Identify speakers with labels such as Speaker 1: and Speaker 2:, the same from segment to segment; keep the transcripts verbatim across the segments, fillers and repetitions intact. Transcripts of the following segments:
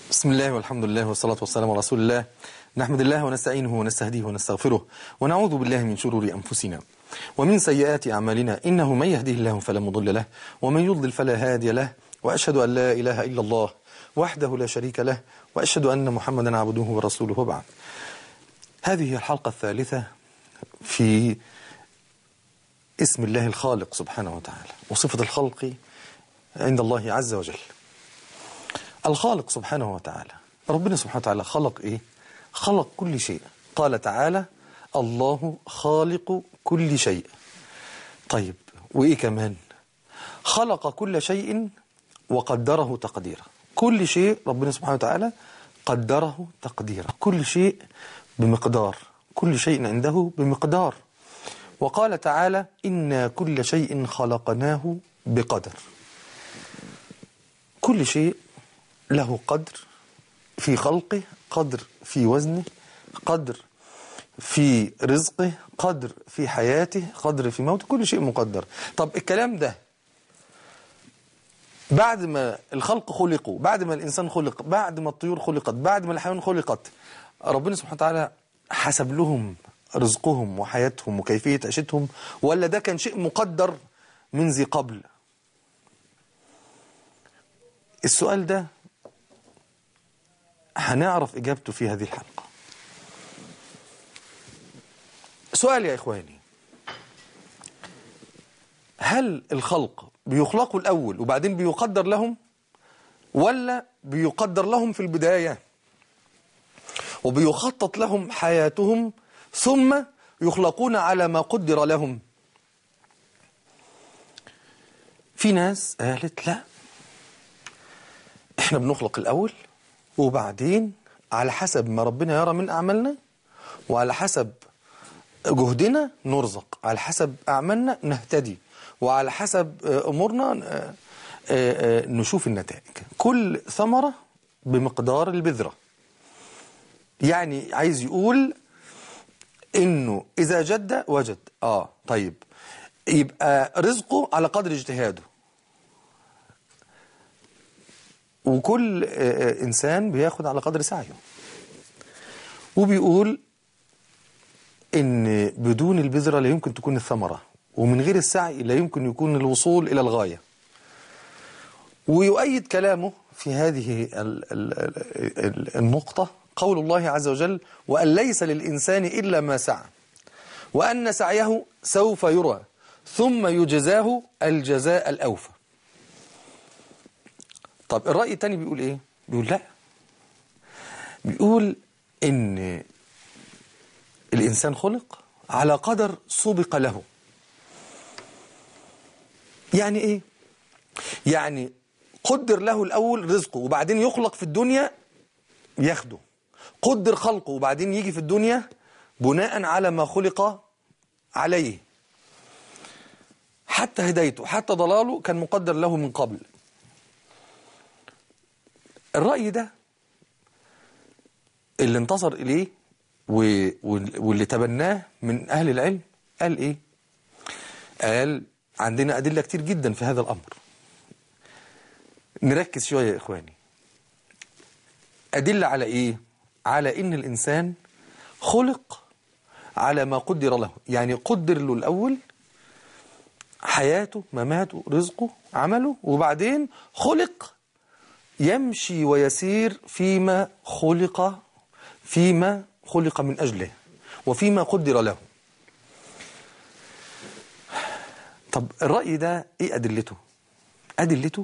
Speaker 1: بسم الله والحمد لله والصلاة والسلام على رسول الله. نحمد الله ونستعينه ونستهديه ونستغفره ونعوذ بالله من شرور أنفسنا ومن سيئات أعمالنا، إنه من يهديه الله فلا مضل له ومن يضلل فلا هادي له، وأشهد أن لا إله إلا الله وحده لا شريك له، وأشهد أن محمدا عبده ورسوله. بعد، هذه الحلقة الثالثة في اسم الله الخالق سبحانه وتعالى وصفة الخلق عند الله عز وجل. الخالق سبحانه وتعالى، ربنا سبحانه وتعالى خلق إيه؟ خلق كل شيء. قال تعالى: الله خالق كل شيء. طيب، وإيه كمان؟ خلق كل شيء وقدره تقديرا. كل شيء ربنا سبحانه وتعالى قدره تقديرا، كل شيء بمقدار، كل شيء عنده بمقدار. وقال تعالى: إنا كل شيء خلقناه بقدر. كل شيء له قدر في خلقه، قدر في وزنه، قدر في رزقه، قدر في حياته، قدر في موته، كل شيء مقدر. طب الكلام ده بعد ما الخلق خلقوا، بعد ما الإنسان خلق، بعد ما الطيور خلقت، بعد ما الحيوان خلقت، ربنا سبحانه وتعالى حسب لهم رزقهم وحياتهم وكيفية عيشتهم، ولا ده كان شيء مقدر من ذي قبل؟ السؤال ده هنعرف إجابته في هذه الحلقة. سؤال يا إخواني، هل الخلق بيخلقوا الأول وبعدين بيقدر لهم، ولا بيقدر لهم في البداية وبيخطط لهم حياتهم ثم يخلقون على ما قدر لهم؟ في ناس قالت لا، احنا بنخلق الأول وبعدين على حسب ما ربنا يرى من أعمالنا وعلى حسب جهدنا نرزق، على حسب أعمالنا نهتدي، وعلى حسب أمورنا نشوف النتائج. كل ثمرة بمقدار البذرة. يعني عايز يقول إنه إذا جد وجد. آه طيب، يبقى رزقه على قدر اجتهاده، وكل إنسان بياخد على قدر سعيه. وبيقول إن بدون البذرة لا يمكن تكون الثمرة، ومن غير السعي لا يمكن يكون الوصول إلى الغاية. ويؤيد كلامه في هذه النقطة قول الله عز وجل: وأن ليس للإنسان إلا ما سعى وأن سعيه سوف يرى ثم يجزاه الجزاء الأوفى. طب الرأي الثاني بيقول إيه؟ بيقول لا، بيقول إن الإنسان خلق على قدر سبق له. يعني إيه؟ يعني قدر له الأول رزقه وبعدين يخلق في الدنيا ياخده، قدر خلقه وبعدين يجي في الدنيا بناء على ما خلق عليه. حتى هدايته حتى ضلاله كان مقدر له من قبل. الرأي ده اللي انتصر إليه واللي تبناه من أهل العلم قال إيه؟ قال عندنا أدلة كتير جدا في هذا الأمر. نركز شوية يا إخواني. أدلة على إيه؟ على إن الإنسان خلق على ما قدر له. يعني قدر له الأول حياته، مماته، رزقه، عمله، وبعدين خلق يمشي ويسير فيما خلق فيما خلق من أجله وفيما قدر له. طب الرأي ده إيه أدلته؟ أدلته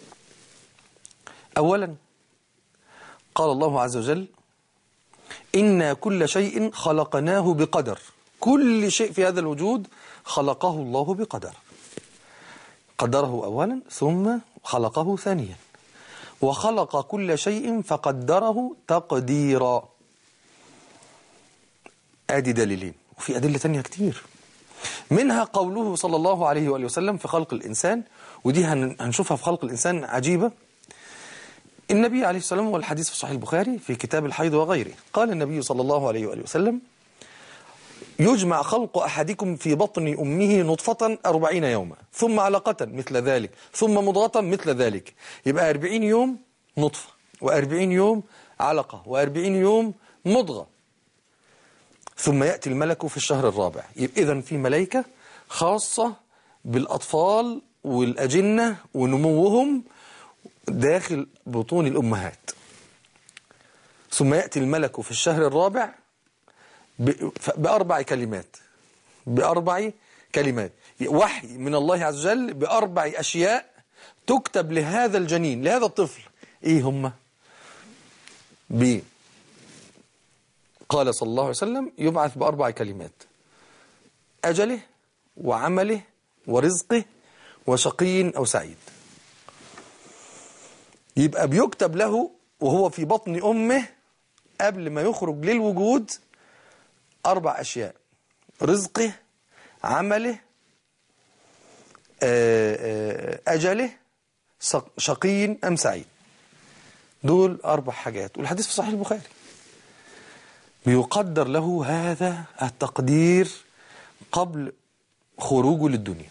Speaker 1: أولا قال الله عز وجل: إنا كل شيء خلقناه بقدر. كل شيء في هذا الوجود خلقه الله بقدر. قدره أولا ثم خلقه ثانيا. وخلق كل شيء فقدره تقديرا. آدي دليلين، وفي أدلة تانية كتير، منها قوله صلى الله عليه وآله وسلم في خلق الإنسان، ودي هنشوفها في خلق الإنسان عجيبة. النبي عليه السلام، والحديث في صحيح البخاري في كتاب الحيض وغيره، قال النبي صلى الله عليه وآله وسلم: يجمع خلق أحدكم في بطن أمه نطفة أربعين يوما ثم علقة مثل ذلك ثم مضغة مثل ذلك. يبقى أربعين يوم نطفة، وأربعين يوم علقة وأربعين يوم مضغة، ثم يأتي الملك في الشهر الرابع. إذن في ملائكة خاصة بالأطفال والأجنة ونموهم داخل بطون الأمهات. ثم يأتي الملك في الشهر الرابع بأربع كلمات بأربع كلمات وحي من الله عز وجل بأربع أشياء تكتب لهذا الجنين لهذا الطفل. إيه هم؟ ب قال صلى الله عليه وسلم يبعث بأربع كلمات: أجله وعمله ورزقه وشقي أو سعيد. يبقى بيكتب له وهو في بطن أمه قبل ما يخرج للوجود أربع أشياء: رزقه، عمله، أجله، شقي أم سعيد. دول أربع حاجات، والحديث في صحيح البخاري. بيقدر له هذا التقدير قبل خروجه للدنيا.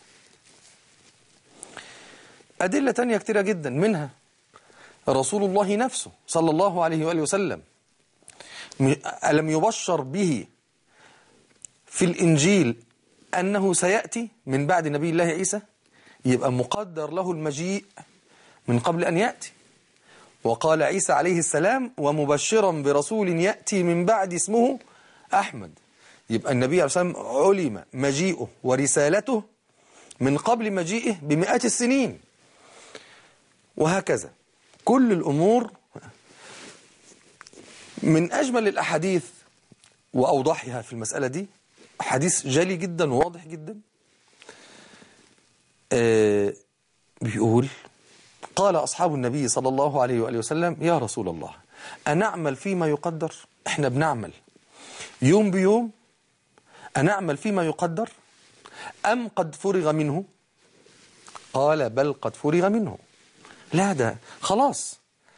Speaker 1: أدلة تانية كتيرة جدا، منها رسول الله نفسه صلى الله عليه وآله وسلم ألم يبشر به في الإنجيل أنه سيأتي من بعد نبي الله عيسى؟ يبقى مقدر له المجيء من قبل أن يأتي. وقال عيسى عليه السلام: ومبشرا برسول يأتي من بعد اسمه أحمد. يبقى النبي عليه الصلاة والسلام علم مجيئه ورسالته من قبل مجيئه بمئات السنين. وهكذا كل الأمور. من أجمل الأحاديث وأوضحها في المسألة دي حديث جلي جدا وواضح جدا. آه بيقول: قال أصحاب النبي صلى الله عليه وآله وسلم: يا رسول الله، أنعمل فيما يقدر؟ إحنا بنعمل يوم بيوم، أنعمل فيما يقدر أم قد فرغ منه؟ قال: بل قد فرغ منه. لا، ده خلاص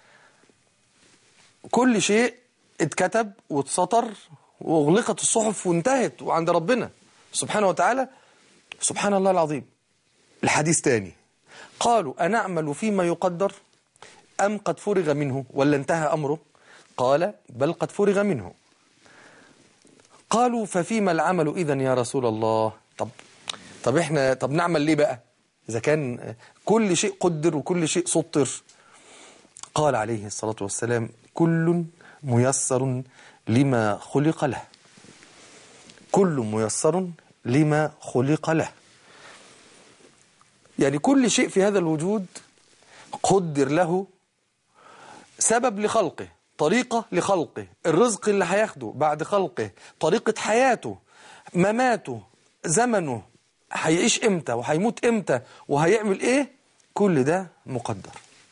Speaker 1: كل شيء اتكتب واتسطر واغلقت الصحف وانتهت وعند ربنا سبحانه وتعالى. سبحان الله العظيم. الحديث تاني، قالوا: أنعمل فيما يقدر أم قد فرغ منه ولا انتهى أمره؟ قال: بل قد فرغ منه. قالوا: ففيما العمل إذن يا رسول الله؟ طب طب احنا طب نعمل ليه بقى إذا كان كل شيء قدر وكل شيء سطر؟ قال عليه الصلاة والسلام: كل ميسر لما خلق له. كل ميسر لما خلق له. يعني كل شيء في هذا الوجود قدر له سبب لخلقه، طريقة لخلقه، الرزق اللي هياخده بعد خلقه، طريقة حياته، مماته، زمنه، هيعيش امتى وهيموت امتى وهيعمل ايه، كل ده مقدر.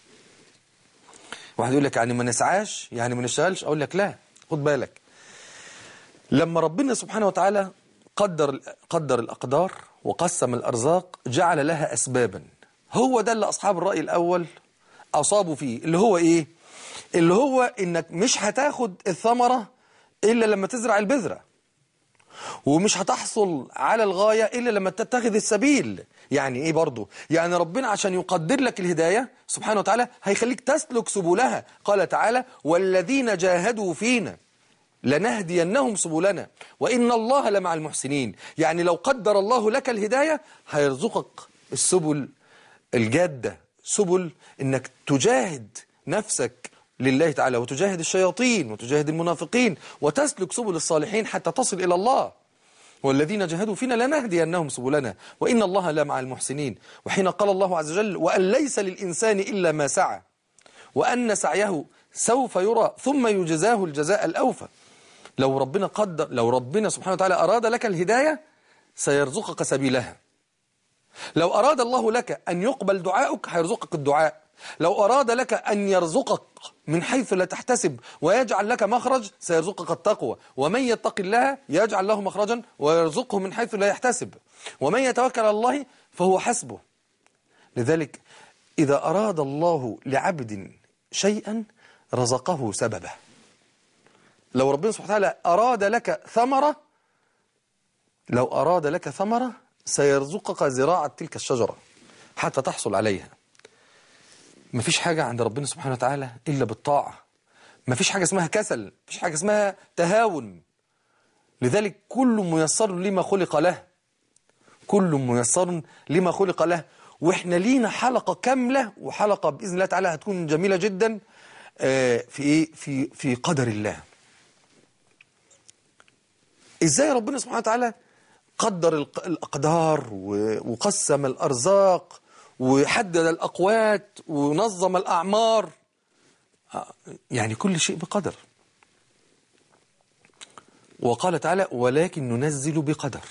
Speaker 1: واحد يقول لك يعني ما نسعاش، يعني ما نشتغلش. اقول لك لا، خد بالك. لما ربنا سبحانه وتعالى قدر قدر الأقدار وقسم الأرزاق جعل لها أسبابا. هو ده اللي أصحاب الرأي الأول أصابوا فيه، اللي هو إيه؟ اللي هو إنك مش هتاخد الثمرة إلا لما تزرع البذرة، ومش هتحصل على الغاية إلا لما تتخذ السبيل. يعني إيه برضو؟ يعني ربنا عشان يقدر لك الهداية سبحانه وتعالى هيخليك تسلك سبلها. قال تعالى: والذين جاهدوا فينا لنهدينهم سبلنا وإن الله لمع المحسنين. يعني لو قدر الله لك الهداية هيرزقك السبل الجادة، سبل إنك تجاهد نفسك لله تعالى وتجاهد الشياطين وتجاهد المنافقين وتسلك سبل الصالحين حتى تصل إلى الله. والذين جاهدوا فينا لنهدينهم سبلنا وإن الله لمع المحسنين. وحين قال الله عز وجل: وأن ليس للإنسان إلا ما سعى وأن سعيه سوف يرى ثم يجزاه الجزاء الأوفى. لو ربنا قدر، لو ربنا سبحانه وتعالى أراد لك الهداية سيرزقك سبيلها. لو أراد الله لك أن يقبل دعائك هيرزقك الدعاء. لو أراد لك أن يرزقك من حيث لا تحتسب ويجعل لك مخرج سيرزقك التقوى. ومن يتق الله يجعل له مخرجا ويرزقه من حيث لا يحتسب ومن يتوكل على الله فهو حسبه. لذلك إذا أراد الله لعبد شيئا رزقه سببه. لو ربنا سبحانه وتعالى أراد لك ثمرة، لو أراد لك ثمرة سيرزقك زراعة تلك الشجرة حتى تحصل عليها. مفيش حاجة عند ربنا سبحانه وتعالى إلا بالطاعة. مفيش حاجة اسمها كسل، مفيش حاجة اسمها تهاون. لذلك كل ميسر لما خلق له، كل ميسر لما خلق له. واحنا لينا حلقة كاملة، وحلقة بإذن الله تعالى هتكون جميلة جدا في إيه؟ في في قدر الله. إزاي ربنا سبحانه وتعالى قدر الأقدار وقسم الأرزاق وحدد الأقوات ونظم الأعمار. يعني كل شيء بقدر. وقال تعالى ولكن ننزل بقدر،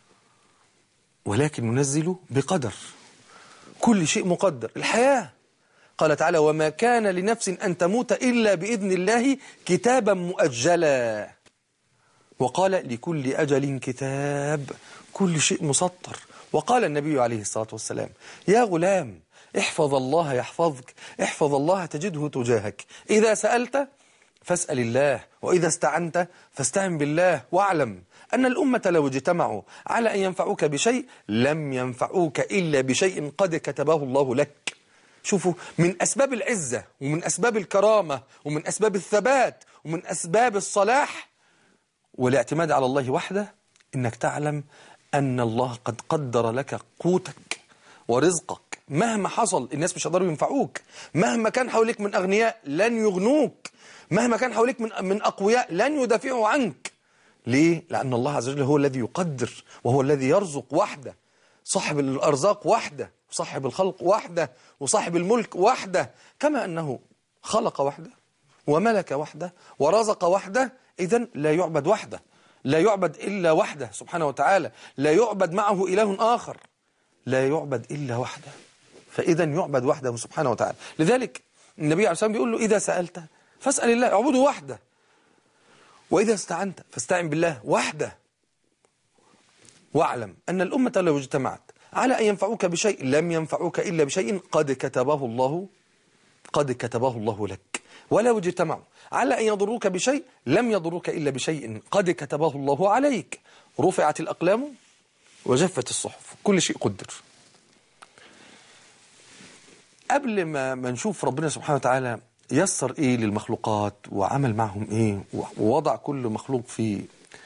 Speaker 1: ولكن ننزل بقدر. كل شيء مقدر. الحياة قال تعالى وما كان لنفس أن تموت إلا بإذن الله كتابا مؤجلا. وقال لكل أجل كتاب. كل شيء مسطر. وقال النبي عليه الصلاة والسلام يا غلام احفظ الله يحفظك، احفظ الله تجده تجاهك، إذا سألت فاسأل الله، وإذا استعنت فاستعن بالله، واعلم أن الأمة لو اجتمعوا على أن ينفعوك بشيء لم ينفعوك إلا بشيء قد كتبه الله لك. شوفوا، من أسباب العزة ومن أسباب الكرامة ومن أسباب الثبات ومن أسباب الصلاح والاعتماد على الله وحده إنك تعلم أن الله قد قدر لك قوتك ورزقك. مهما حصل الناس مش هيقدروا ينفعوك، مهما كان حواليك من أغنياء لن يغنوك، مهما كان حواليك من من أقوياء لن يدافعوا عنك. ليه؟ لأن الله عز وجل هو الذي يقدر وهو الذي يرزق وحده، صاحب الأرزاق وحده، وصاحب الخلق وحده، وصاحب الملك وحده. كما أنه خلق وحده وملك وحده ورزق وحده، إذن لا يعبد وحده، لا يعبد إلا وحده سبحانه وتعالى، لا يعبد معه إله آخر، لا يعبد إلا وحده. فإذا يعبد وحده سبحانه وتعالى. لذلك النبي عليه الصلاة والسلام بيقول له إذا سألت فاسأل الله، اعبده وحده، وإذا استعنت فاستعن بالله وحده، واعلم أن الأمة لو اجتمعت على أن ينفعوك بشيء لم ينفعوك إلا بشيء قد كتبه الله قد كتبه الله لك، ولو اجتمعوا على أن يضروك بشيء لم يضروك إلا بشيء قد كتبه الله عليك. رفعت الأقلام وجفت الصحف، كل شيء قدر. قبل ما ما نشوف ربنا سبحانه وتعالى يسر إيه للمخلوقات وعمل معهم إيه ووضع كل مخلوق في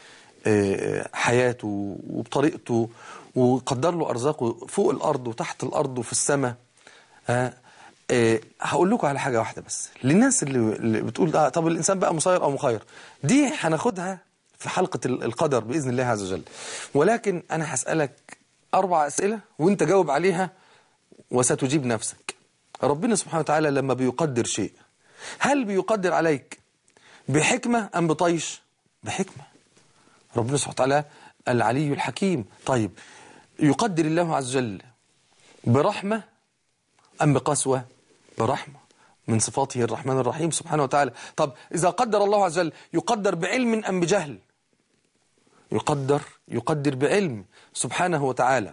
Speaker 1: حياته وبطريقته وقدر له أرزاقه فوق الأرض وتحت الأرض وفي السماء، أه هقول لكم على حاجة واحدة بس للناس اللي, اللي بتقول آه طب الإنسان بقى مسير أو مخير، دي هناخدها في حلقة القدر بإذن الله عز وجل. ولكن أنا هسألك أربع أسئلة وانت جاوب عليها وستجيب نفسك. ربنا سبحانه وتعالى لما بيقدر شيء هل بيقدر عليك بحكمة أم بطيش؟ بحكمة. ربنا سبحانه وتعالى العلي الحكيم. طيب يقدر الله عز وجل برحمة أم بقسوة؟ برحمة، من صفاته الرحمن الرحيم سبحانه وتعالى. طب إذا قدر الله عز وجل يقدر بعلم أم بجهل؟ يقدر يقدر بعلم سبحانه وتعالى.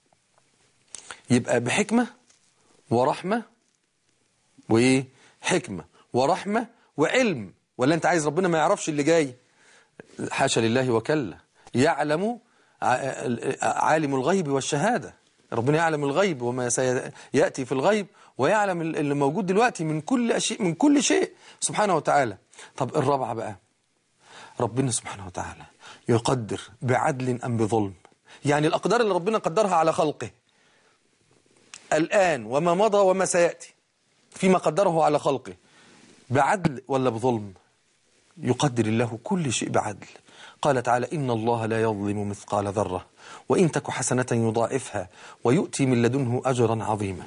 Speaker 1: يبقى بحكمة ورحمة وإيه؟ حكمة ورحمة وعلم. ولا أنت عايز ربنا ما يعرفش اللي جاي؟ حاشا لله وكلا، يعلم عالم الغيب والشهادة. ربنا يعلم الغيب وما سيأتي في الغيب، ويعلم اللي موجود دلوقتي من كل شيء من كل شيء سبحانه وتعالى. طب الرابعة بقى، ربنا سبحانه وتعالى يقدر بعدل أم بظلم؟ يعني الأقدار اللي ربنا قدرها على خلقه الآن وما مضى وما سيأتي فيما قدره على خلقه بعدل ولا بظلم؟ يقدر الله كل شيء بعدل. قال تعالى إن الله لا يظلم مثقال ذرة وإن تك حسنة يضاعفها ويؤتي من لدنه أجرا عظيما،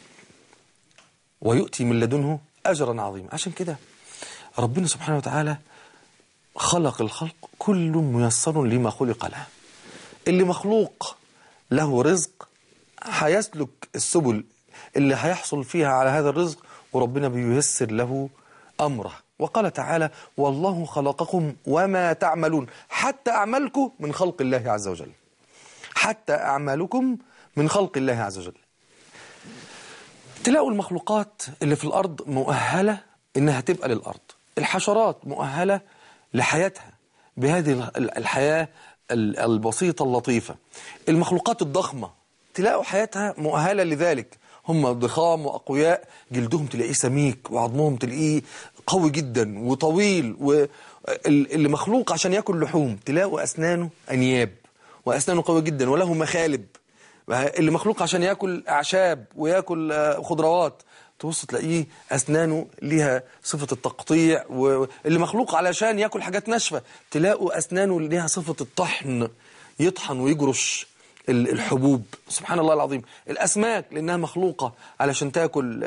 Speaker 1: ويؤتي من لدنه أجرا عظيما. عشان كده ربنا سبحانه وتعالى خلق الخلق كل ميسر لما خلق له. اللي مخلوق له رزق هيسلك السبل اللي هيحصل فيها على هذا الرزق، وربنا بييسر له أمره. وقال تعالى والله خلقكم وما تعملون، حتى أعمالكم من خلق الله عز وجل، حتى أعمالكم من خلق الله عز وجل. تلاقوا المخلوقات اللي في الأرض مؤهلة إنها تبقى للأرض، الحشرات مؤهلة لحياتها بهذه الحياة البسيطة اللطيفة، المخلوقات الضخمة تلاقوا حياتها مؤهلة لذلك، هم ضخام وأقوياء، جلدهم تلاقيه سميك وعظمهم تلاقيه قوي جدا وطويل، واللي مخلوق عشان يأكل لحوم تلاقوا أسنانه أنياب وأسنانه قوي جدا وله مخالب. اللي مخلوق عشان يأكل أعشاب ويأكل خضروات تبص تلاقيه أسنانه ليها صفة التقطيع، واللي مخلوق علشان يأكل حاجات ناشفة تلاقوا أسنانه ليها صفة الطحن، يطحن ويجرش الحبوب. سبحان الله العظيم. الأسماك لأنها مخلوقة علشان تأكل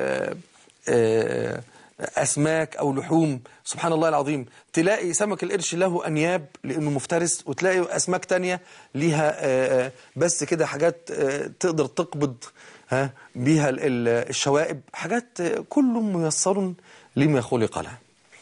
Speaker 1: أسماك أو لحوم. سبحان الله العظيم. تلاقي سمك القرش له أنياب لأنه مفترس، وتلاقي أسماك تانية ليها بس كده حاجات تقدر تقبض ها بيها الشوائب، حاجات كل ميسر لما خلق له.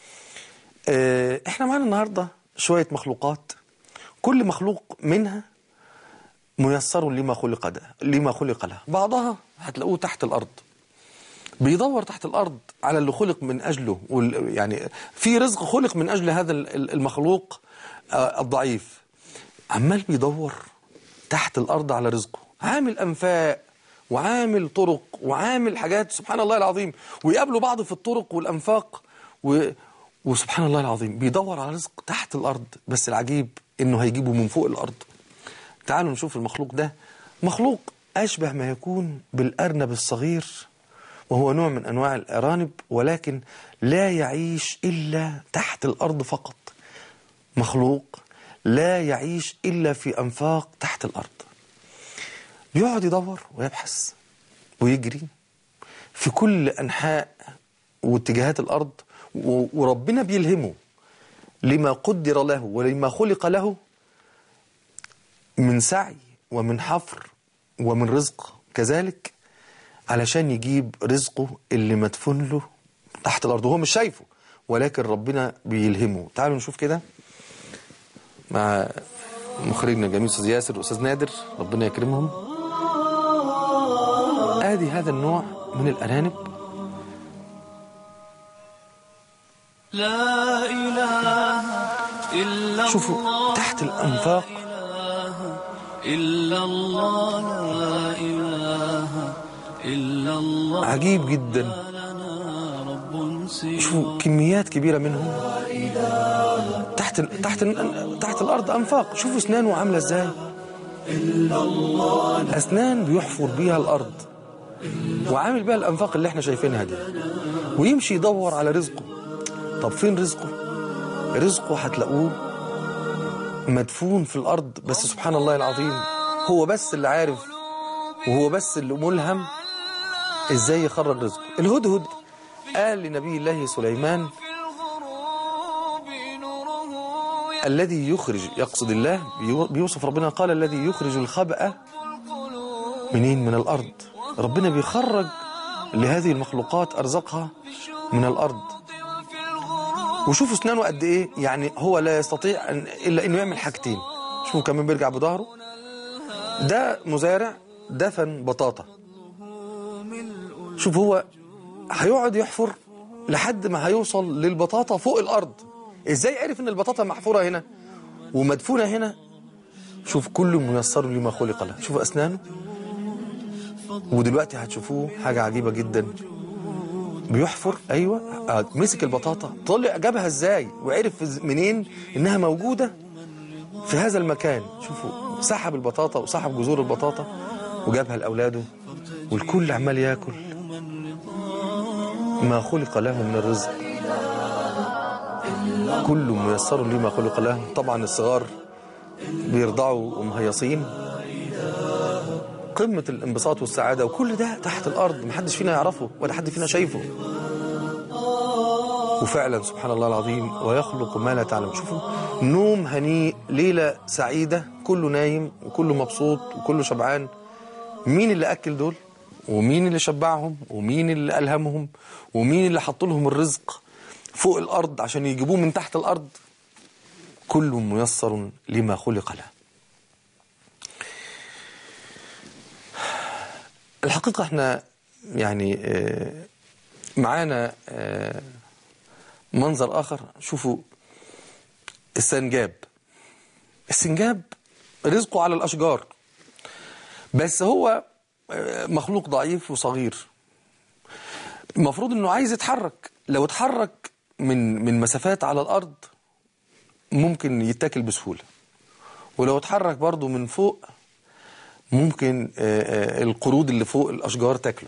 Speaker 1: احنا معانا النهاردة شوية مخلوقات، كل مخلوق منها ميسر لما خلق ده لما خلق له. بعضها هتلاقوه تحت الأرض بيدور تحت الأرض على اللي خلق من أجله، يعني في رزق خلق من أجل هذا المخلوق الضعيف، عمال بيدور تحت الأرض على رزقه، عامل أنفاق وعامل طرق وعامل حاجات. سبحان الله العظيم. ويقابلوا بعض في الطرق والأنفاق و... وسبحان الله العظيم بيدور على رزق تحت الأرض، بس العجيب إنه هيجيبه من فوق الأرض. تعالوا نشوف المخلوق ده. مخلوق أشبه ما يكون بالأرنب الصغير، وهو نوع من أنواع الأرانب، ولكن لا يعيش إلا تحت الأرض فقط. مخلوق لا يعيش إلا في أنفاق تحت الأرض، يقعد يدور ويبحث ويجري في كل أنحاء واتجاهات الأرض، وربنا بيلهمه لما قدر له ولما خلق له من سعي ومن حفر ومن رزق كذلك، علشان يجيب رزقه اللي مدفون له تحت الأرض وهو مش شايفه، ولكن ربنا بيلهمه. تعالوا نشوف كده مع مخرجنا الجميل أستاذ ياسر وأستاذ نادر، ربنا يكرمهم. آدي هذا النوع من الأرانب،
Speaker 2: لا إله إلا
Speaker 1: شوفوا تحت الأنفاق
Speaker 2: إلا الله، لا إله إلا الله،
Speaker 1: عجيب جدا. شوفوا كميات كبيرة منهم تحت تحت تحت الأرض أنفاق. شوفوا أسنانه عاملة إزاي، أسنان بيحفر بيها الأرض وعامل بيها الأنفاق اللي احنا شايفينها دي، ويمشي يدور على رزقه. طب فين رزقه؟ رزقه هتلاقوه مدفون في الأرض، بس سبحان الله العظيم هو بس اللي عارف وهو بس اللي ملهم ازاي يخرج رزقه. الهدهد قال لنبي الله سليمان الذي يخرج، يقصد الله بيوصف ربنا، قال الذي يخرج الخبأ منين؟ من الأرض. ربنا بيخرج لهذه المخلوقات أرزقها من الأرض. وشوفوا اسنانه قد ايه، يعني هو لا يستطيع أن إلا انه يعمل حاجتين. شوفوا كمان بيرجع بظهره. ده مزارع دفن بطاطا، شوف هو هيقعد يحفر لحد ما هيوصل للبطاطا فوق الأرض. ازاي عرف ان البطاطا محفورة هنا ومدفونة هنا؟ شوف كل ميسر لما خلق له. شوفوا أسنانه. ودلوقتي هتشوفوه حاجة عجيبة جدا، بيحفر. ايوه مسك البطاطا، طلع جابها ازاي وعرف منين انها موجودة في هذا المكان. شوفوا سحب البطاطا وسحب جذور البطاطا وجابها لأولاده، والكل عمال ياكل ما خلق له من الرزق. كل ميسر لما خلق له. طبعا الصغار بيرضعوا ومهيصين، قمة الانبساط والسعادة، وكل ده تحت الأرض محدش فينا يعرفه ولا حد فينا شايفه. وفعلا سبحان الله العظيم ويخلق ما لا تعلم. شوفوا نوم هنيء، ليلة سعيدة، كله نايم وكله مبسوط وكله شبعان. مين اللي أكل دول؟ ومين اللي شبعهم؟ ومين اللي ألهمهم؟ ومين اللي حط لهم الرزق فوق الأرض عشان يجيبوه من تحت الأرض؟ كل ميسر لما خلق له. الحقيقة احنا يعني معانا منظر آخر. شوفوا السنجاب. السنجاب رزقه على الأشجار، بس هو مخلوق ضعيف وصغير، المفروض انه عايز يتحرك. لو اتحرك من من مسافات على الارض ممكن يتاكل بسهولة، ولو اتحرك برضو من فوق ممكن القرود اللي فوق الاشجار تاكله.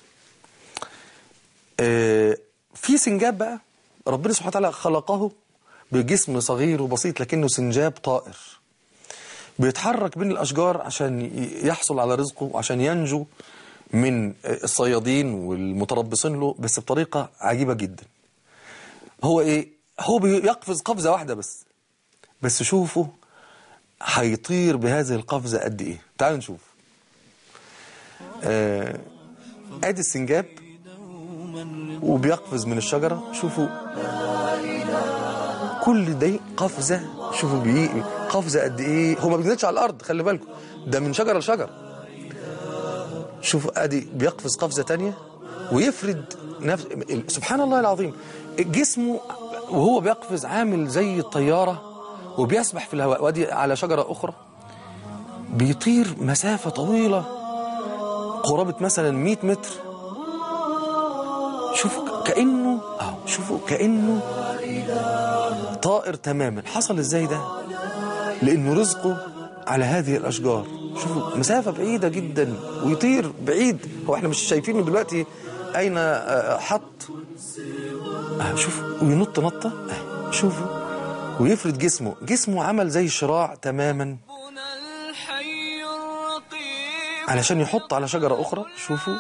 Speaker 1: في سنجاب بقى ربنا سبحانه وتعالى خلقه بجسم صغير وبسيط لكنه سنجاب طائر، بيتحرك بين الاشجار عشان يحصل على رزقه وعشان ينجو من الصيادين والمتربصين له، بس بطريقة عجيبة جدا. هو ايه؟ هو بيقفز قفزة واحدة بس بس شوفوا هيطير بهذه القفزة قد ايه. تعالوا نشوف. آه ادي السنجاب وبيقفز من الشجرة، شوفوا كل دي قفزة، شوفوا بيه قفزة قد ايه. هو ما بينزلش على الارض، خلي بالكم ده من شجرة لشجرة. شوفوا ادي بيقفز قفزة تانية ويفرد نفس. سبحان الله العظيم، جسمه وهو بيقفز عامل زي الطيارة وبيسبح في الهواء. وادي على شجرة اخرى بيطير مسافة طويلة قرابة مثلا مئة متر. شوفوا كأنه اه شوفوا كأنه طائر تماما. حصل ازاي ده؟ لأنه رزقه على هذه الأشجار. شوفوا مسافة بعيدة جدا ويطير بعيد. هو احنا مش شايفينه دلوقتي أين حط. اه شوفوا وينط نطة. اه شوفوا ويفرد جسمه. جسمه عمل زي الشراع تماما علشان يحط على شجرة أخرى. شوفوا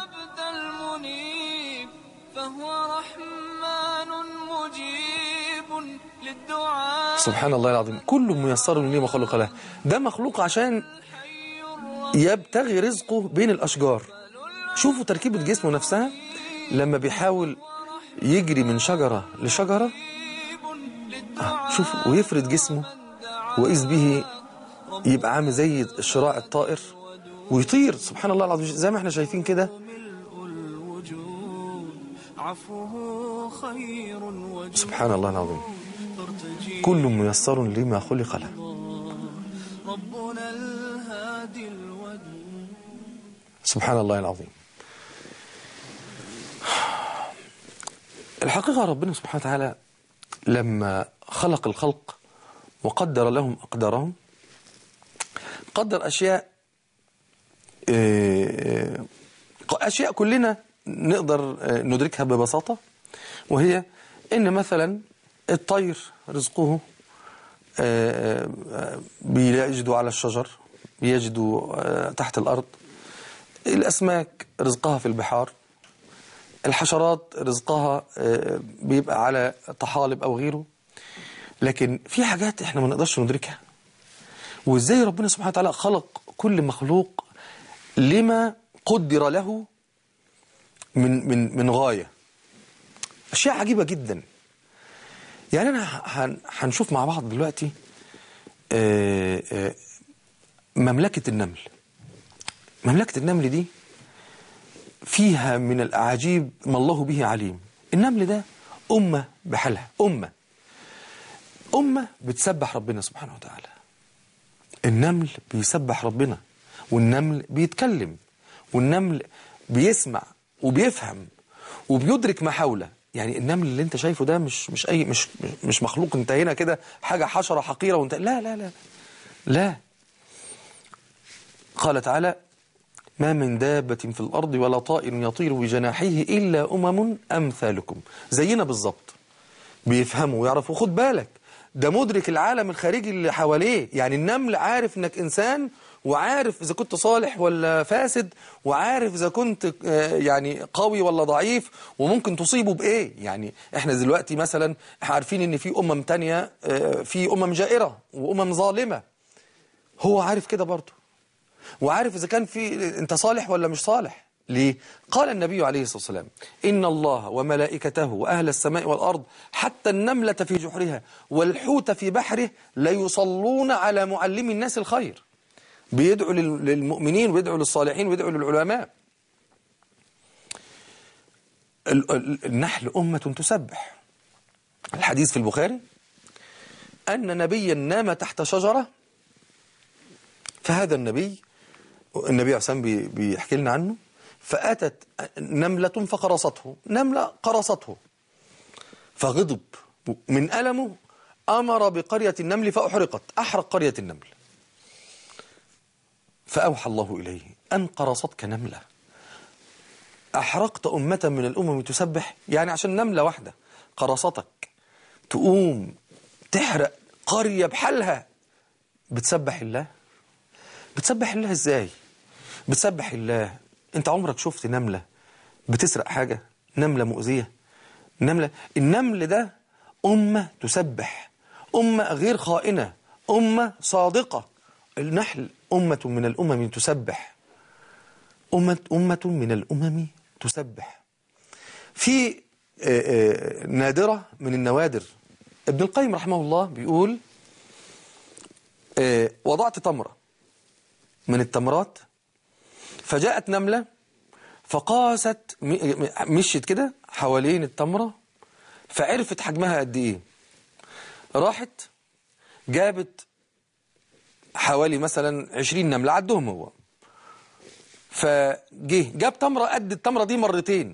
Speaker 1: سبحان الله العظيم، كل ميسر لما خلق له. ده مخلوق عشان يبتغي رزقه بين الأشجار. شوفوا تركيبة جسمه نفسها لما بيحاول يجري من شجرة لشجرة. آه شوفوا ويفرد جسمه وإذ به يبقى عامل زي الشراع الطائر ويطير. سبحان الله العظيم زي ما احنا شايفين كده. سبحان الله العظيم، كل ميسر لما خلق له. سبحان الله العظيم. الحقيقة ربنا سبحانه وتعالى لما خلق الخلق وقدر لهم أقدارهم قدر أشياء أشياء كلنا نقدر ندركها ببساطة، وهي إن مثلا الطير رزقه بيجدوا على الشجر، بيجدوا تحت الأرض. الأسماك رزقها في البحار. الحشرات رزقها بيبقى على طحالب أو غيره. لكن في حاجات احنا ما نقدرش ندركها. وإزاي ربنا سبحانه وتعالى خلق كل مخلوق لما قدر له من من من غاية. أشياء عجيبة جدا. يعني أنا هنشوف مع بعض دلوقتي مملكة النمل. مملكة النمل دي فيها من الأعاجيب ما الله به عليم. النمل ده أمة بحالها، أمة أمة بتسبح ربنا سبحانه وتعالى. النمل بيسبح ربنا، والنمل بيتكلم، والنمل بيسمع وبيفهم وبيدرك ما حوله. يعني النمل اللي انت شايفه ده مش مش اي مش مش مخلوق انت هنا كده حاجة حشرة حقيرة وانت لا لا لا لا. قال تعالى: ما من دابة في الأرض ولا طائر يطير بجناحيه إلا أمم أمثالكم. زينا بالظبط، بيفهموا ويعرفوا. خد بالك ده مدرك العالم الخارجي اللي حواليه. يعني النمل عارف انك انسان، وعارف اذا كنت صالح ولا فاسد، وعارف اذا كنت يعني قوي ولا ضعيف، وممكن تصيبه بايه. يعني احنا دلوقتي مثلا عارفين ان في امم تانية، في امم جائرة وامم ظالمة. هو عارف كده برضه، وعارف اذا كان في انت صالح ولا مش صالح. ليه؟ قال النبي عليه الصلاة والسلام: إن الله وملائكته وأهل السماء والأرض حتى النملة في جحرها والحوت في بحره ليصلون على معلم الناس الخير. بيدعوا للمؤمنين ويدعوا للصالحين ويدعوا للعلماء. النحل أمة تسبح. الحديث في البخاري أن نبيا نام تحت شجرة، فهذا النبي النبي عليه الصلاة والسلام بيحكي لنا عنه. فأتت نملة فقرصته، نملة قرصته فغضب من ألمه، أمر بقرية النمل فأحرقت، أحرق قرية النمل. فأوحى الله إليه أن قرصتك نملة أحرقت أمة من الأمم تسبح، يعني عشان نملة واحدة قرصتك تقوم تحرق قرية بحالها بتسبح الله؟ بتسبح الله إزاي؟ بتسبح الله. أنت عمرك شفت نملة بتسرق حاجة؟ نملة مؤذية؟ نملة، النمل ده أمة تسبح، أمة غير خائنة، أمة صادقة. النحل أمة من الأمم تسبح، أمة, أمة من الأمم تسبح. في نادرة من النوادر، ابن القيم رحمه الله بيقول وضعت تمرة من التمرات فجاءت نملة فقاست، مشيت كده حوالين التمرة فعرفت حجمها قد ايه، راحت جابت حوالي مثلا عشرين نملة عدهم هو، فجه جاب تمرة قد التمرة دي مرتين،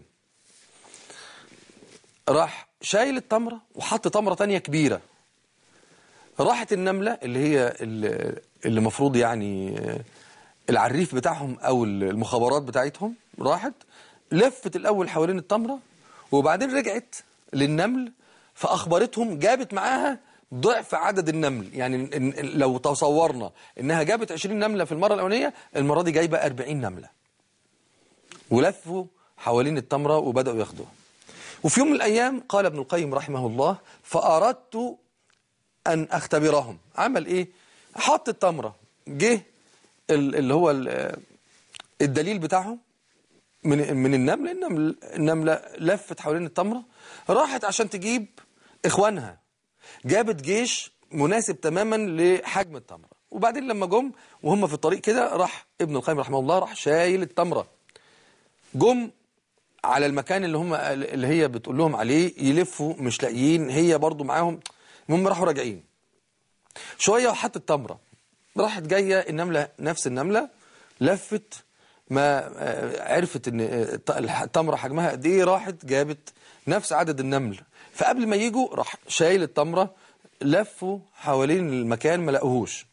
Speaker 1: راح شايل التمرة وحط تمرة تانية كبيرة. راحت النملة اللي هي اللي مفروض يعني العريف بتاعهم او المخابرات بتاعتهم، راحت لفت الاول حوالين التمرة وبعدين رجعت للنمل فاخبرتهم، جابت معاها ضعف عدد النمل. يعني لو تصورنا انها جابت عشرين نملة في المرة الاولانية، المرة دي جايبة أربعين نملة، ولفوا حوالين التمرة وبدأوا ياخدوها. وفي يوم من الايام قال ابن القيم رحمه الله فاردت ان اختبرهم. عمل ايه؟ حط التمرة، جه اللي هو الدليل بتاعهم من من النمل، النمل النملة لفت حوالين التمرة، راحت عشان تجيب اخوانها، جابت جيش مناسب تماما لحجم التمرة. وبعدين لما جم وهم في الطريق كده، راح ابن القيم رحمه الله راح شايل التمرة، جم على المكان اللي هم اللي هي بتقول لهم عليه، يلفوا مش لاقيين، هي برضو معاهم، المهم راحوا راجعين شوية وحط التمرة، راحت جاية النملة نفس النملة لفت، ما عرفت ان التمرة حجمها قد ايه، راحت جابت نفس عدد النمل. فقبل ما يجوا راح شايل التمرة، لفوا حوالين المكان ما لقوهوش.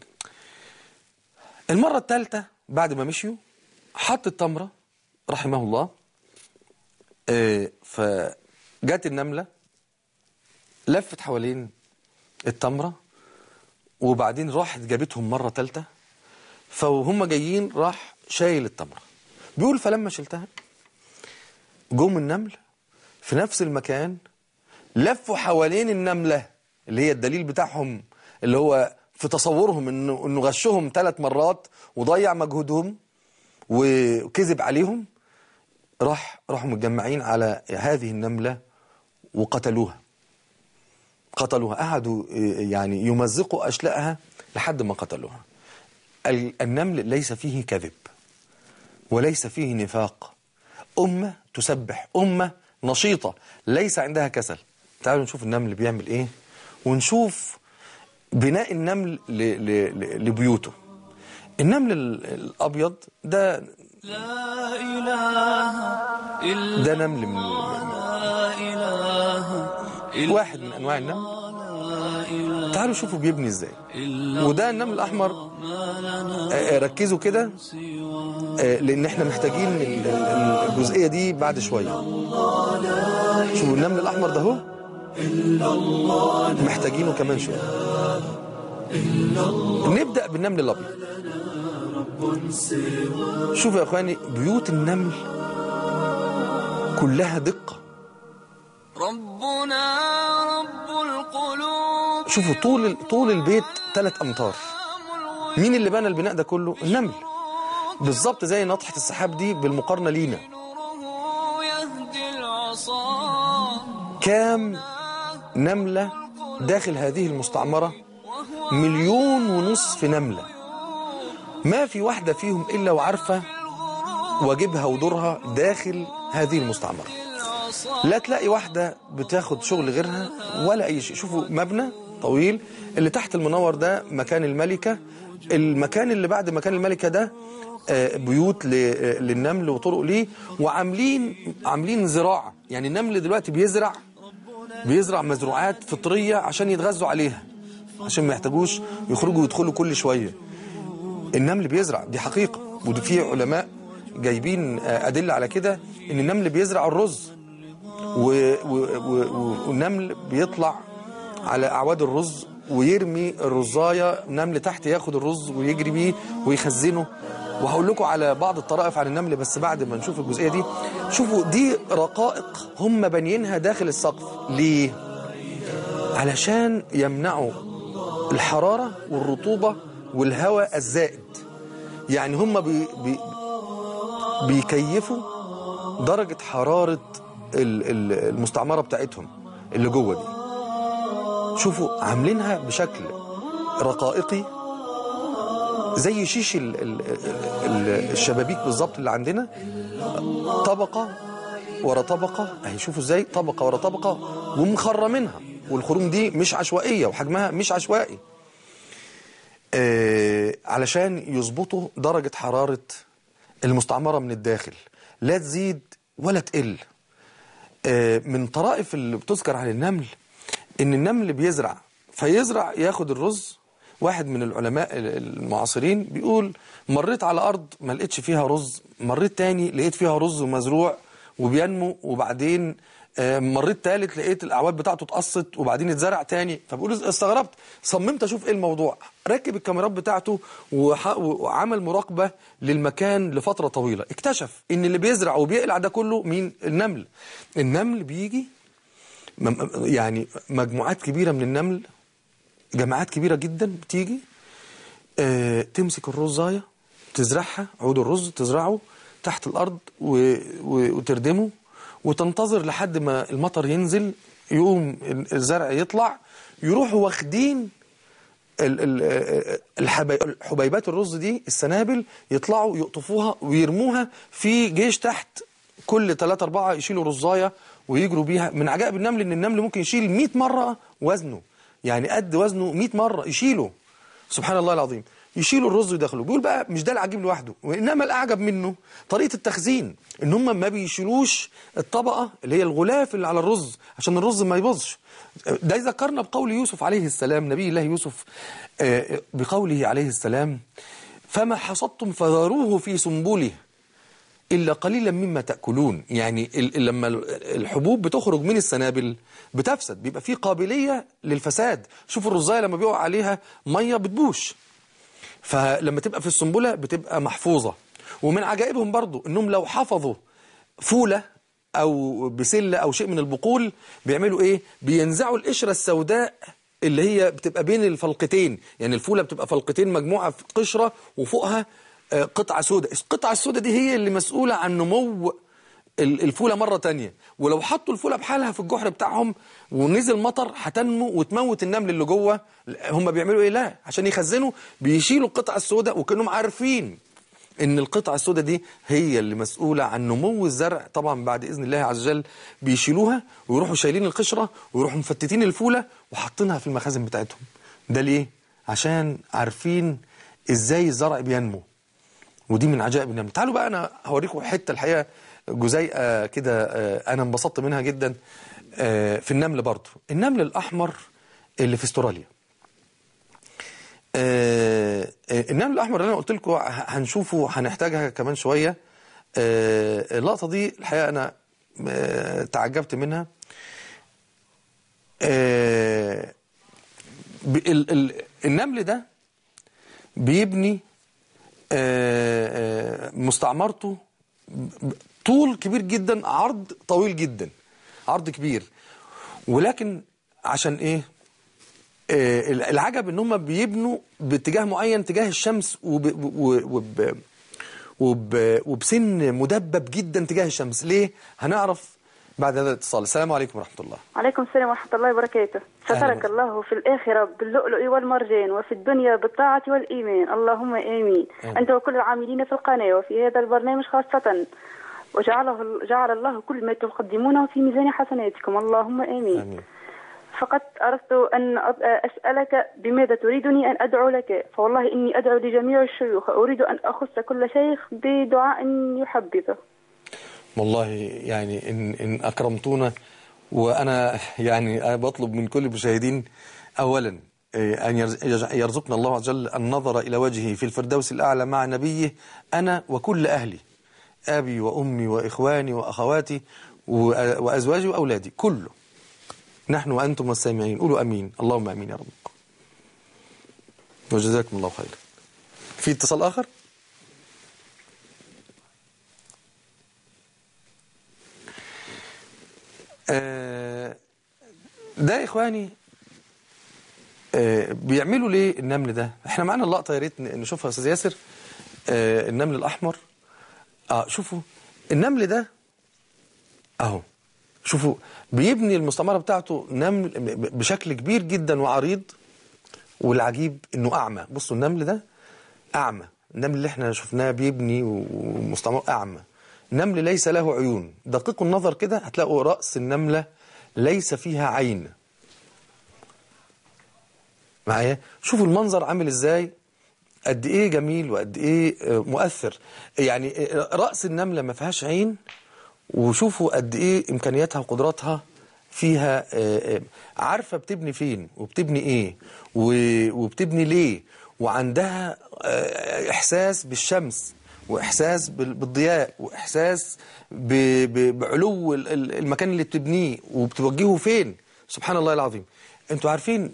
Speaker 1: المرة الثالثة بعد ما مشيوا حط التمرة رحمه الله، فجات النملة لفت حوالين التمرة وبعدين راحت جابتهم مرة ثالثة، فهم جايين راح شايل التمرة. بيقول فلما شلتها جم النمل في نفس المكان لفوا حوالين النملة اللي هي الدليل بتاعهم، اللي هو في تصورهم انه انه غشهم ثلاث مرات وضيع مجهودهم وكذب عليهم. راح راحوا متجمعين على هذه النملة وقتلوها، قتلوها، قعدوا يعني يمزقوا أشلاءها لحد ما قتلوها. النمل ليس فيه كذب وليس فيه نفاق، أمة تسبح، أمة نشيطة ليس عندها كسل. تعالوا نشوف النمل بيعمل إيه ونشوف بناء النمل لبيوته. النمل الأبيض ده
Speaker 2: لا إله إلا
Speaker 1: ده نمل من
Speaker 2: لا إله إلا
Speaker 1: واحد من أنواع النمل.
Speaker 2: لا إله
Speaker 1: تعالوا شوفوا بيبني إزاي. وده النمل الأحمر، ركزوا كده لأن احنا محتاجين الجزئية دي بعد شوية. شوفوا النمل الأحمر ده هو محتاجينه كمان شوية. نبدأ بالنمل الأبيض. شوفوا يا أخواني بيوت النمل كلها دقة.
Speaker 2: ربنا رب القلوب.
Speaker 1: شوفوا طول طول البيت ثلاث أمتار. مين اللي بنى البناء ده كله؟ النمل. بالظبط زي ناطحة السحاب دي بالمقارنة لينا. كام نملة داخل هذه المستعمرة؟ مليون ونصف نملة. ما في واحدة فيهم إلا وعارفة واجبها ودورها داخل هذه المستعمرة. لا تلاقي واحدة بتاخد شغل غيرها ولا أي شيء. شوفوا مبنى طويل اللي تحت المنور ده مكان الملكة، المكان اللي بعد مكان الملكة ده بيوت للنمل وطرق ليه، وعاملين عاملين زراعة. يعني النمل دلوقتي بيزرع بيزرع مزروعات فطرية عشان يتغذوا عليها، عشان ما يحتاجوش يخرجوا ويدخلوا كل شوية. النمل بيزرع، دي حقيقة، ودي في علماء جايبين أدلة على كده، إن النمل بيزرع الرز، والنمل بيطلع على أعواد الرز ويرمي الرزاية، نمل تحت ياخد الرز ويجري بيه ويخزنه. وهقول لكم على بعض الطرائف عن النمل بس بعد ما نشوف الجزئية دي. شوفوا دي رقائق هم بانيينها داخل السقف. ليه؟ علشان يمنعوا الحرارة والرطوبة والهواء الزائد. يعني هم بي بي بيكيفوا درجة حرارة المستعمرة بتاعتهم اللي جوه دي. شوفوا عاملينها بشكل رقائقي زي شيش ال ال ال الشبابيك بالظبط اللي عندنا، طبقة ورا طبقة اهي. شوفوا ازاي طبقة ورا طبقة ومخرمينها، والخروم دي مش عشوائية وحجمها مش عشوائي، آه علشان يظبطوا درجة حرارة المستعمرة من الداخل، لا تزيد ولا تقل. آه من طرائف اللي بتذكر عن النمل ان النمل بيزرع، فيزرع ياخد الرز. واحد من العلماء المعاصرين بيقول مريت على أرض ما لقيتش فيها رز، مريت تاني لقيت فيها رز ومزروع وبينمو، وبعدين مريت تالت لقيت الأعواد بتاعته اتقصت وبعدين اتزرع تاني. فبقول استغربت، صممت أشوف إيه الموضوع، ركب الكاميرات بتاعته وعمل مراقبة للمكان لفترة طويلة. اكتشف إن اللي بيزرع وبيقلع ده كله مين؟ النمل. النمل بيجي يعني مجموعات كبيرة من النمل، جماعات كبيرة جدا بتيجي آه تمسك الرزاية تزرعها، عود الرز تزرعه تحت الأرض و... و... وتردمه، وتنتظر لحد ما المطر ينزل، يقوم الزرع يطلع، يروحوا واخدين الحبيبات الرز دي، السنابل، يطلعوا يقطفوها ويرموها في جيش تحت. كل ثلاثة أربعة يشيلوا رزاية ويجروا بيها. من عجائب النمل إن النمل ممكن يشيل مئة مرة وزنه، يعني قد وزنه مئة مرة يشيله، سبحان الله العظيم، يشيلوا الرز ويدخلوا. بيقول بقى مش ده العجيب لوحده، وإنما الأعجب منه طريقة التخزين، إن هم ما بيشيلوش الطبقة اللي هي الغلاف اللي على الرز عشان الرز ما يبوظش. ده يذكرنا بقول يوسف عليه السلام، نبي الله يوسف، بقوله عليه السلام فما حصدتم فذروه في سنبله إلا قليلا مما تأكلون. يعني لما الحبوب بتخرج من السنابل بتفسد، بيبقى فيه قابلية للفساد. شوفوا الرزاية لما بيقع عليها مية بتبوش، فلما تبقى في السنبلة بتبقى محفوظة. ومن عجائبهم برضو إنهم لو حفظوا فولة أو بسلة أو شيء من البقول بيعملوا إيه؟ بينزعوا القشرة السوداء اللي هي بتبقى بين الفلقتين. يعني الفولة بتبقى فلقتين مجموعة في قشرة وفوقها قطعة سوداء. القطعة السوداء دي هي اللي مسؤولة عن نمو الفولة مرة تانية، ولو حطوا الفولة بحالها في الجحر بتاعهم ونزل مطر هتنمو وتموت النمل اللي جوه. هم بيعملوا ايه؟ لا، عشان يخزنوا بيشيلوا القطعة السوداء، وكانهم عارفين ان القطعة السوداء دي هي اللي مسؤولة عن نمو الزرع. طبعا بعد اذن الله عز وجل بيشيلوها ويروحوا شايلين القشرة ويروحوا مفتتين الفولة وحاطينها في المخازن بتاعتهم. ده ليه؟ عشان عارفين ازاي الزرع بينمو. ودي من عجائب النمل. تعالوا بقى انا هوريكم حته الحقيقه جزيئه كده انا انبسطت منها جدا في النمل برضه. النمل الاحمر اللي في استراليا. النمل الاحمر اللي انا قلت لكم هنشوفه، هنحتاجها كمان شويه. اللقطه دي الحقيقه انا تعجبت منها. النمل ده بيبني مستعمرته طول كبير جدا، عرض طويل جدا، عرض كبير. ولكن عشان ايه؟ آه العجب ان هم بيبنوا باتجاه معين تجاه الشمس، وب وب وب وبسن مدبب جدا تجاه الشمس. ليه؟ هنعرف بعد هذا الاتصال. السلام عليكم ورحمة الله.
Speaker 3: عليكم السلام ورحمة الله وبركاته. سترك الله في الآخرة باللؤلؤ والمرجان، وفي الدنيا بالطاعة والإيمان، اللهم آمين. آمين. أنت وكل العاملين في القناة وفي هذا البرنامج خاصة، وجعله جعل الله كل ما تقدمونه في ميزان حسناتكم، اللهم آمين. آمين. فقط أردت أن أسألك بماذا تريدني أن أدعو لك؟ فوالله إني أدعو لجميع الشيوخ، أريد أن أخص كل شيخ بدعاء يحبذه.
Speaker 1: والله يعني إن, إن أكرمتونا، وأنا يعني بطلب من كل المشاهدين أولا أن يرزقنا الله عز وجل النظر إلى وجهه في الفردوس الأعلى مع نبيه، أنا وكل أهلي، أبي وأمي وإخواني وأخواتي وأزواجي وأولادي كله، نحن وأنتم والسامعين. قولوا أمين. اللهم أمين يا رب. وجزاكم الله خير. في اتصال آخر؟ ده إخواني بيعملوا ليه النمل ده؟ احنا معنا اللقطة، يا ريت نشوفها يا أستاذ ياسر. النمل الأحمر. اه شوفوا النمل ده اهو، شوفوا بيبني المستعمرة بتاعته نمل بشكل كبير جدا وعريض، والعجيب انه اعمى. بصوا النمل ده اعمى، النمل اللي احنا شفناه بيبني ومستعمر اعمى، نمل ليس له عيون. دقيقوا النظر كده هتلاقوا رأس النملة ليس فيها عين. معايا؟ شوفوا المنظر عامل ازاي، قد ايه جميل وقد ايه مؤثر. يعني رأس النملة ما فيهاش عين، وشوفوا قد ايه امكانياتها وقدراتها فيها، عارفة بتبني فين وبتبني ايه وبتبني ليه، وعندها احساس بالشمس واحساس بالضياء واحساس بعلو المكان اللي بتبنيه وبتوجهه فين. سبحان الله العظيم. انتوا عارفين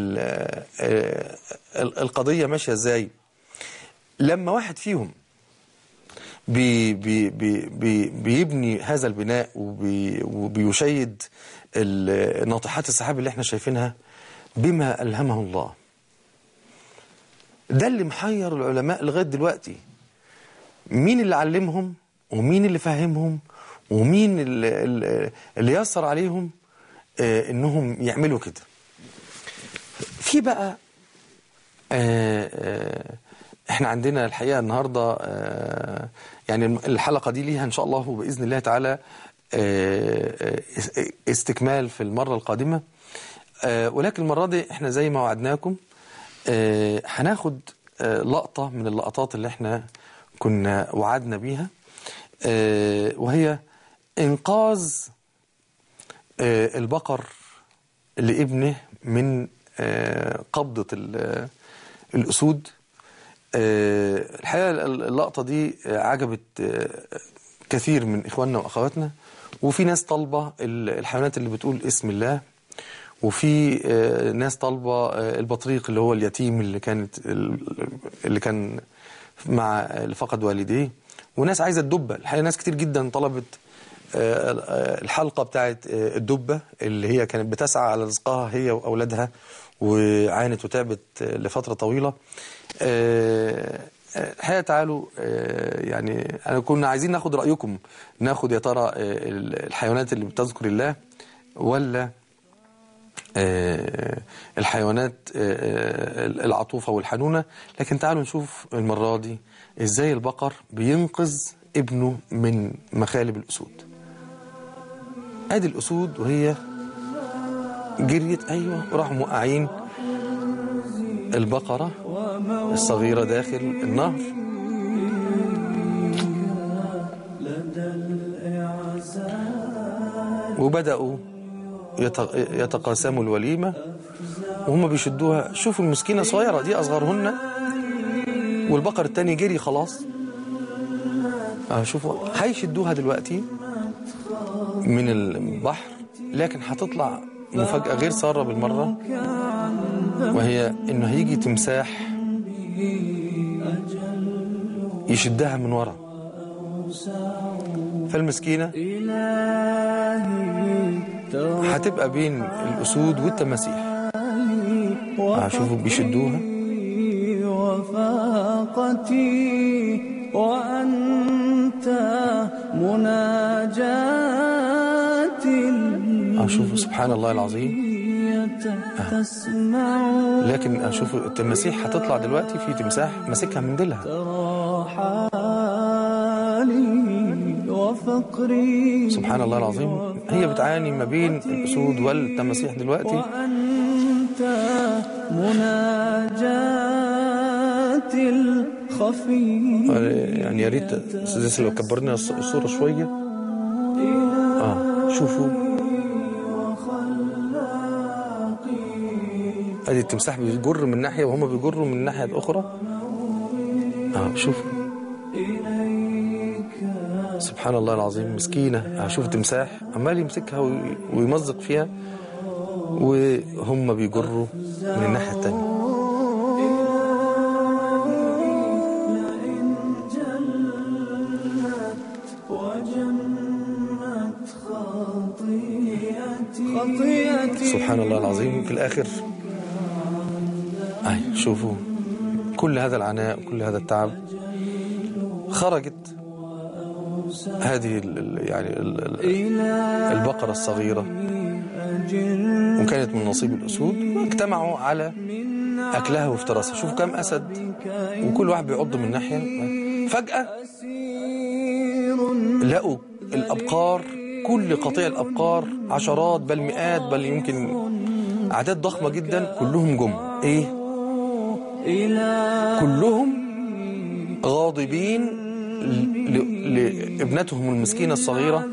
Speaker 1: القضية ماشية ازاي؟ لما واحد فيهم بي بي بي بي بيبني هذا البناء وبي وبيشيد ناطحات السحاب اللي احنا شايفينها بما ألهمه الله، ده اللي محير العلماء لغاية دلوقتي. مين اللي علمهم ومين اللي فهمهم ومين اللي, اللي يسر عليهم اه انهم يعملوا كده؟ في بقى اه اه احنا عندنا الحقيقة النهاردة اه يعني الحلقة دي ليها ان شاء الله بإذن الله تعالى اه استكمال في المرة القادمة، اه ولكن المرة دي احنا زي ما وعدناكم اه هناخد اه لقطة من اللقطات اللي احنا كنا وعدنا بيها، اه وهي انقاذ اه البقر لابنه من اه قبضة الأسود. اه الحقيقة اللقطة دي عجبت اه كثير من إخواننا وأخواتنا، وفي ناس طالبة الحيوانات اللي بتقول اسم الله، وفي اه ناس طالبة اه البطريق اللي هو اليتيم اللي كانت اللي كان مع اللي فقد والديه، وناس عايزة الدبة. الحقيقة ناس كتير جدا طلبت الحلقة بتاعت الدبة اللي هي كانت بتسعى على رزقها هي وأولادها وعانت وتعبت لفترة طويلة. الحقيقة تعالوا يعني أنا كنا عايزين ناخد رأيكم، ناخد يا ترى الحيوانات اللي بتذكر الله ولا الحيوانات العطوفة والحنونة. لكن تعالوا نشوف المرة دي ازاي البقر بينقذ ابنه من مخالب الأسود. ادي الأسود وهي جريت، ايوه، وراحوا موقعين البقرة الصغيرة داخل النهر. وبدأوا يتقاسموا الوليمة وهم بيشدوها. شوفوا المسكينة صغيرة دي أصغرهن، والبقر التاني جري خلاص. اه شوفوا هيشدوها دلوقتي من البحر، لكن هتطلع مفاجأة غير سارة بالمرة، وهي انه هيجي تمساح يشدها من ورا. فالمسكينة هتبقى بين الأسود والتماسيح. شوفوا بيشدوها.
Speaker 2: وأنت مناجاتي.
Speaker 1: أشوفوا سبحان الله العظيم. آه. لكن أشوفوا التماسيح هتطلع دلوقتي، في تمساح ماسكها من ديلها. سبحان الله العظيم. هي بتعاني ما بين الأسود والتماسيح دلوقتي.
Speaker 2: وأنت مناجات الخفي.
Speaker 1: يعني يا ريت أستاذ لو كبرنا الصورة شوية. آه شوفوا ادي التمساح بيجر من ناحية وهم بيجروا من الناحية الأخرى. آه شوفوا سبحان الله العظيم، مسكينة. شوف التمساح عمال يمسكها ويمزق فيها وهم بيجروا من الناحية التانية. سبحان الله العظيم. في الآخر أي شوفوا كل هذا العناء وكل هذا التعب، خرجت هذه يعني البقرة الصغيرة وكانت من نصيب الأسود، واجتمعوا على أكلها وافتراسها. شوفوا كم أسد وكل واحد بيعض من ناحية. فجأة لقوا الأبقار، كل قطيع الأبقار عشرات بل مئات بل يمكن أعداد ضخمة جدا، كلهم جم إيه؟ كلهم غاضبين لابنتهم المسكينة الصغيرة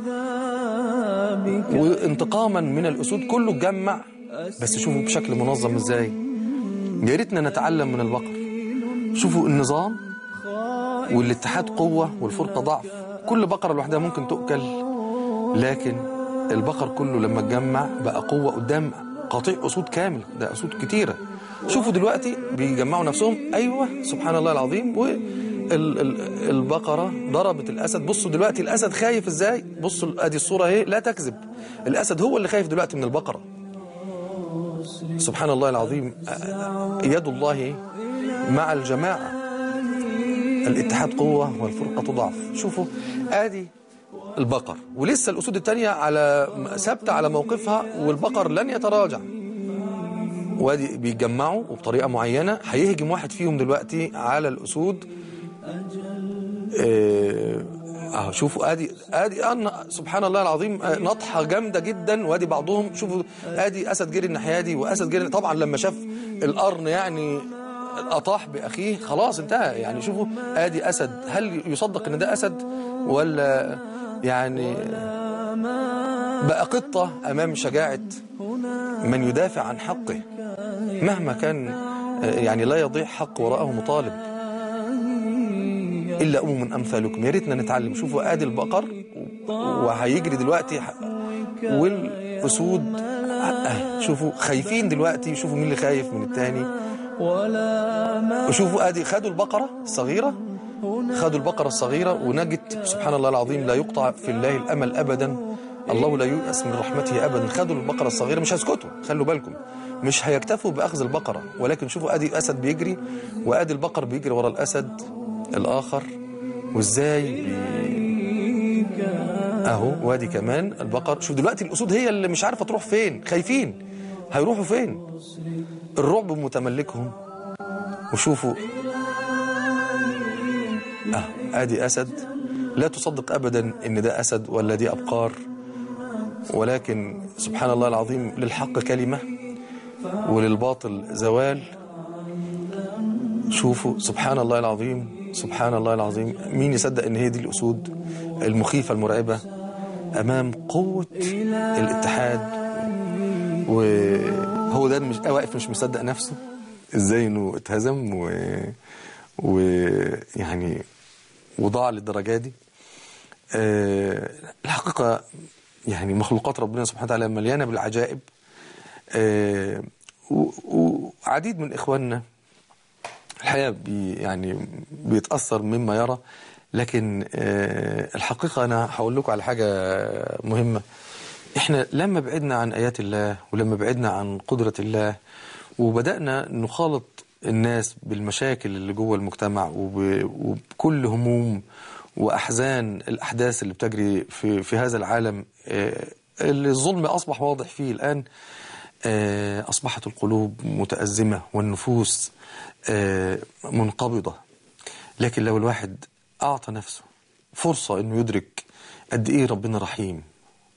Speaker 1: وانتقاما من الأسود. كله اتجمع، بس شوفوا بشكل منظم ازاي. يا ريتنا نتعلم من البقر. شوفوا النظام والاتحاد قوة والفرقة ضعف. كل بقرة لوحدها ممكن تؤكل، لكن البقر كله لما اتجمع بقى قوة قدام قطيع أسود كامل. ده أسود كتيرة. شوفوا دلوقتي بيجمعوا نفسهم. أيوة سبحان الله العظيم. والبقرة ضربت الأسد. بصوا دلوقتي الأسد خايف ازاي. بصوا ادي الصورة اهي لا تكذب. الأسد هو اللي خايف دلوقتي من البقرة. سبحان الله العظيم. يد الله مع الجماعة. الاتحاد قوة والفرقة ضعف. شوفوا ادي البقر ولسه الأسود التانية على ثابتة على موقفها، والبقر لن يتراجع. وادي بيتجمعوا وبطريقة معينة. هيهجم واحد فيهم دلوقتي على الأسود. اه شوفوا ادي ادي أنا سبحان الله العظيم نطحة جامدة جدا. وادي بعضهم شوفوا ادي أسد جري الناحية دي وأسد جري. طبعا لما شاف القرن يعني أطاح بأخيه خلاص انتهى. يعني شوفوا ادي أسد. هل يصدق ان ده أسد ولا يعني بقى قطة أمام شجاعة من يدافع عن حقه مهما كان. يعني لا يضيع حق وراءه مطالب إلا أمم أمثالكم. يا ريتنا نتعلم. شوفوا آدي البقر وهيجري دلوقتي والأسود شوفوا خايفين دلوقتي. شوفوا مين اللي خايف من التاني. وشوفوا آدي خدوا البقرة الصغيرة خدوا البقرة الصغيرة ونجت. سبحان الله العظيم. لا يقطع في الله الأمل أبدا. الله لا ييأس من رحمته أبدا. خدوا البقرة الصغيرة. مش هيسكتوا، خلوا بالكم، مش هيكتفوا بأخذ البقرة، ولكن شوفوا ادي أسد بيجري وادي البقر بيجري ورا الأسد الآخر. وازاي بي... اهو وادي كمان البقر. شوف دلوقتي الأسود هي اللي مش عارفة تروح فين. خايفين هيروحوا فين. الرعب متملكهم. وشوفوا اه ادي أسد. لا تصدق أبدا ان ده أسد ولا دي أبقار، ولكن سبحان الله العظيم للحق كلمة وللباطل زوال. شوفوا سبحان الله العظيم. سبحان الله العظيم. مين يصدق ان هي دي الأسود المخيفة المرعبة امام قوة الاتحاد. وهو ده مش واقف مش مصدق نفسه ازاي انه اتهزم و... ويعني وضاع للدرجة دي. أه... الحقيقة يعني مخلوقات ربنا سبحانه وتعالى مليانة بالعجائب. أه... وعديد من إخواننا الحقيقة بي يعني بيتأثر مما يرى، لكن أه... الحقيقة أنا هقول لكم على حاجة مهمة. إحنا لما بعدنا عن آيات الله ولما بعدنا عن قدرة الله وبدأنا نخالط الناس بالمشاكل اللي جوه المجتمع وب... وبكل هموم وأحزان الأحداث اللي بتجري في, في هذا العالم اللي الظلم أصبح واضح فيه الآن، أصبحت القلوب متأزمة والنفوس منقبضة. لكن لو الواحد أعطى نفسه فرصة أنه يدرك قد إيه ربنا رحيم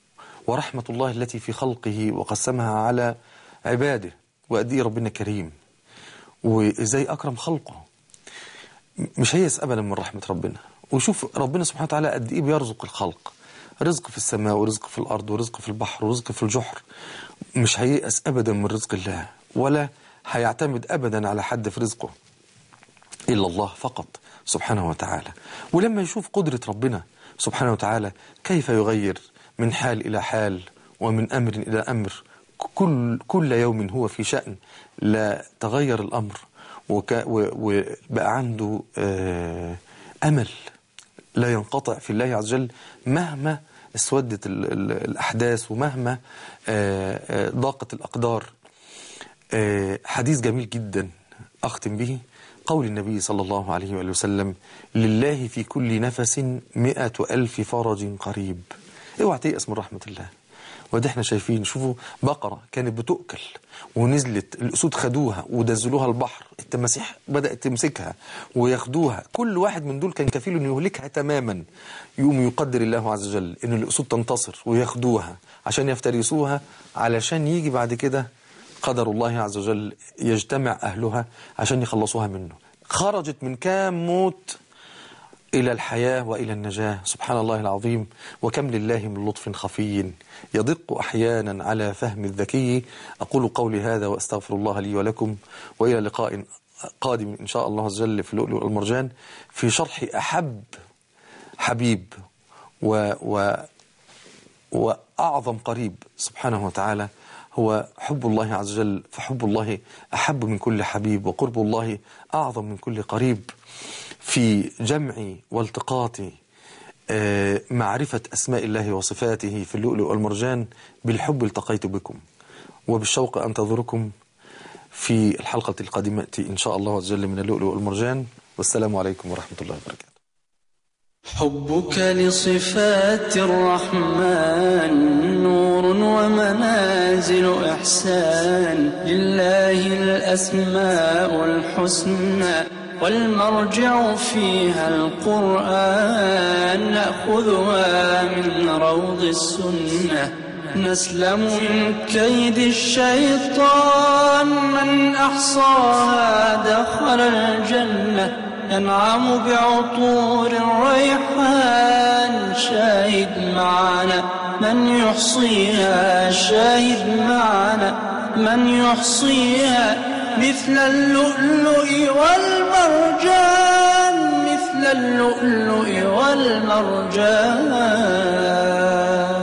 Speaker 1: ورحمة الله التي في خلقه وقسمها على عباده، وقد ايه ربنا كريم وازاي أكرم خلقه. مش هيأس أبدا من رحمة ربنا. وشوف ربنا سبحانه وتعالى قد ايه بيرزق الخلق، رزق في السماء ورزق في الأرض ورزق في البحر ورزق في الجحر. مش هيأس أبدا من رزق الله، ولا هيعتمد أبدا على حد في رزقه إلا الله فقط سبحانه وتعالى. ولما يشوف قدرة ربنا سبحانه وتعالى كيف يغير من حال إلى حال ومن أمر إلى أمر، كل, كل يوم هو في شأن، لا تغير الأمر وبقى عنده آه أمل لا ينقطع في الله عز وجل مهما اسودت ال ال الأحداث ومهما آه آه ضاقت الأقدار. آه حديث جميل جدا أختم به، قول النبي صلى الله عليه وآله وسلم: لله في كل نفس مئة ألف فرج قريب. اوعى تيأس من رحمة الله. وده احنا شايفين، شوفوا بقرة كانت بتؤكل ونزلت، الأسود خدوها ودزلوها البحر، التماسيح بدأت تمسكها وياخدوها، كل واحد من دول كان كفيل أن يهلكها تماما. يقوم يقدر الله عز وجل أن الأسود تنتصر وياخدوها عشان يفترسوها، علشان يجي بعد كده قدر الله عز وجل يجتمع أهلها عشان يخلصوها منه. خرجت من كام موت إلى الحياة وإلى النجاة. سبحان الله العظيم. وكم لله من لطف خفي يدق أحيانا على فهم الذكي. أقول قولي هذا وأستغفر الله لي ولكم، وإلى لقاء قادم إن شاء الله عز وجل في اللؤلؤ والمرجان في شرح أحب حبيب و و وأعظم قريب سبحانه وتعالى هو حب الله عز وجل. فحب الله أحب من كل حبيب، وقرب الله أعظم من كل قريب. في جمع والتقاط معرفة أسماء الله وصفاته في اللؤلؤ والمرجان بالحب التقيت بكم، وبالشوق أنتظركم في الحلقة القادمة إن شاء الله عز وجل من اللؤلؤ والمرجان. والسلام عليكم ورحمة الله وبركاته.
Speaker 2: حبك لصفات الرحمن نور ومنازل إحسان، لله الأسماء الحسنى والمرجع فيها القرآن، نأخذها من روض السنة نسلم من كيد الشيطان، من أحصاها دخل الجنة ينعم بعطور الريحان. شاهد معنا من يحصيها، شاهد معنا من يحصيها، مثل اللؤلؤ والمرجان، مثل اللؤلؤ والمرجان.